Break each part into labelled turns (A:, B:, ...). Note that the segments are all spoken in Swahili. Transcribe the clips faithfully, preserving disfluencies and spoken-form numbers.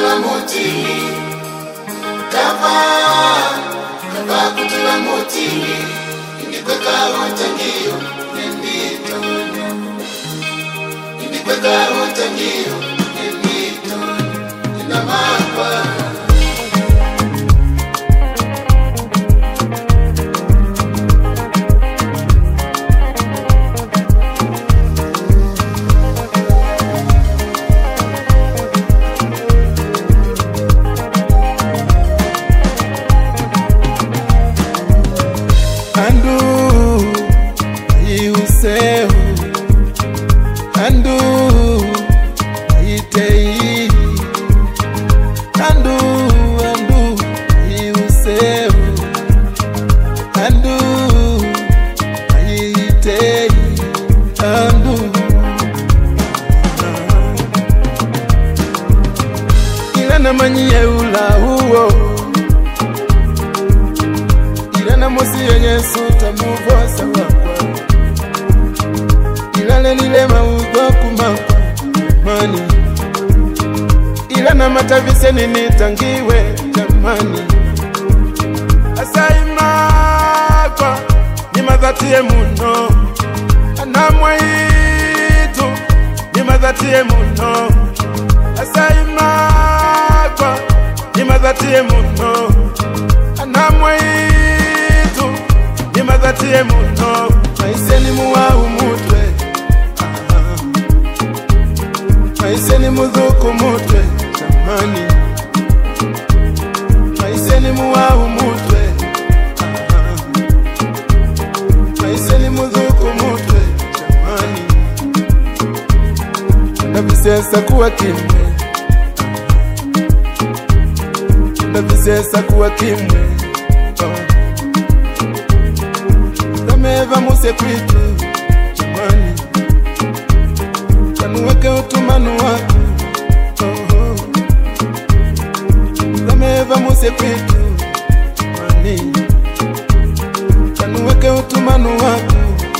A: kutiwa muti kava kava kutiwa muti indikweka utangio nenditono indikweka utangio nenditono inamapa
B: manyie ula huo ilana mosi yenye suta muvosa wakwa ilale nile maugo kumakwa mani ilana matavise ninitangiwe jamani asaimakwa ni madhatie muno anamwaitu ni madhatie muno asaimakwa ni madhatie muno anamwaitu ni madhatie muno maiseni muwahu mutwe maiseni mudhuku mutwe jamani maiseni muwahu mutwe maiseni mudhuku mutwe jamani ndavisesa kuwa kimwe ndavisesa kuwa kimwe zameva muse kwitu jamani kanuweke utumanu wako zameva muse kwitu jamani kanuweke utumanu wako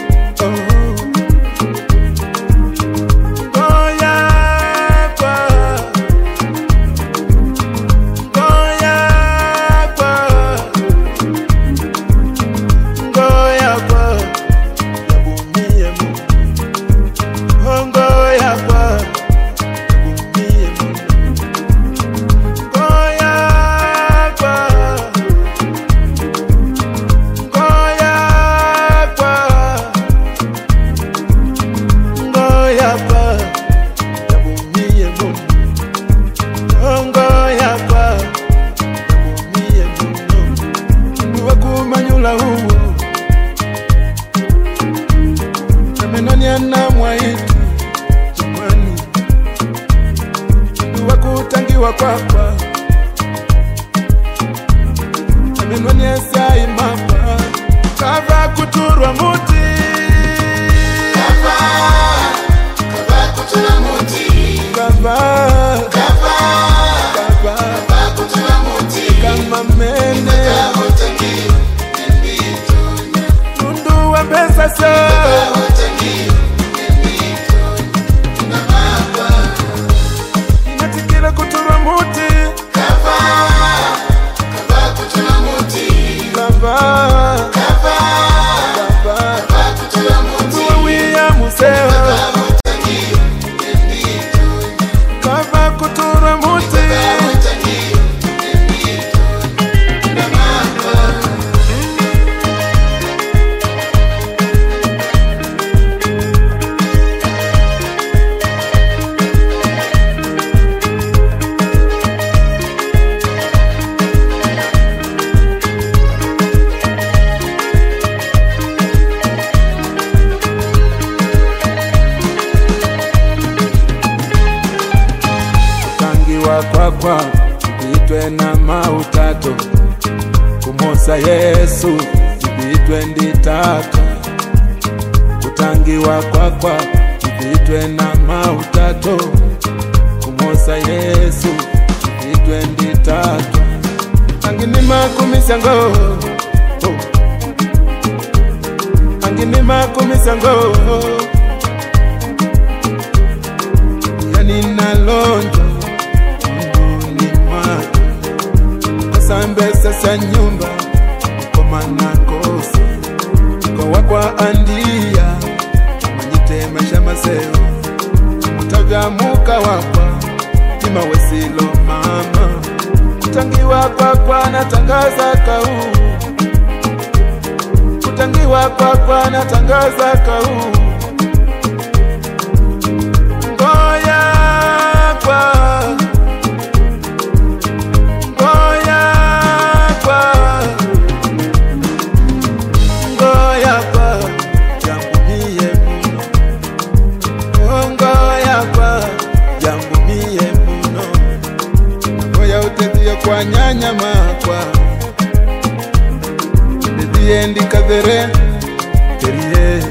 B: Kwakwa amenwani asai mapa kava kuturwa muti
A: kava kava kuturwa muti
B: kava
A: kava
B: kava
A: kava kuturwa muti
B: kama mene
A: kava utangio nenditono
B: nundu wa pesa so
A: kava utangio nenditono inamapa
B: inatikila kuturwa muti
A: kava kava kuturwa muti
B: kava
A: kava
B: kava
A: kava kuturwa muti
B: tuwia museo
A: kava utangio nenditono
B: kava kuturwa muti
A: kava utangio nenditono inamapa
B: kwakwa ibitwe na mautato kumosa Yesu ibitwe nditaka kutangiwa kwakwa ibitwe na mautato kumosa Yesu ibitwe nditaka angini makumisango oh. angini makumisango yani nalonjo sambesa sa nyumba komana kosi kwa kwa andia manyite masha maseo mutavya muka wakwa ima wesilo mama kutangiwa kwa kwa natangaza kau kutangiwa kwa kwa natangaza kau ngoya kwa ngoya kwa ngoya kwa yangu miye muno ngoya kwa yangu miye muno ngoya utetia kwa nyanya makwa ndiye ndikadhere terie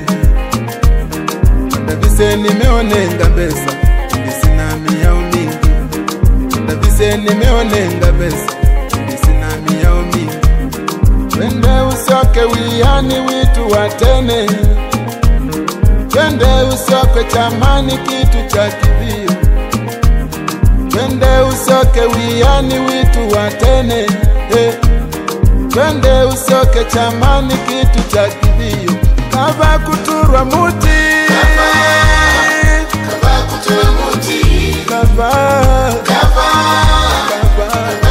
B: ndavise nimeonenga besa ndisina miyao mingi ndavise nimeonenga besa ndisina miyao mingi twende usoke wiyani witu watene twende usoke chamani kitu cha kivio twende usoke wiyani witu watene hey. Twende usoke chamani kitu cha kivio kava kuturwa muti
A: Kava, kava kuturwa muti.
B: kava
A: Kava,
B: kava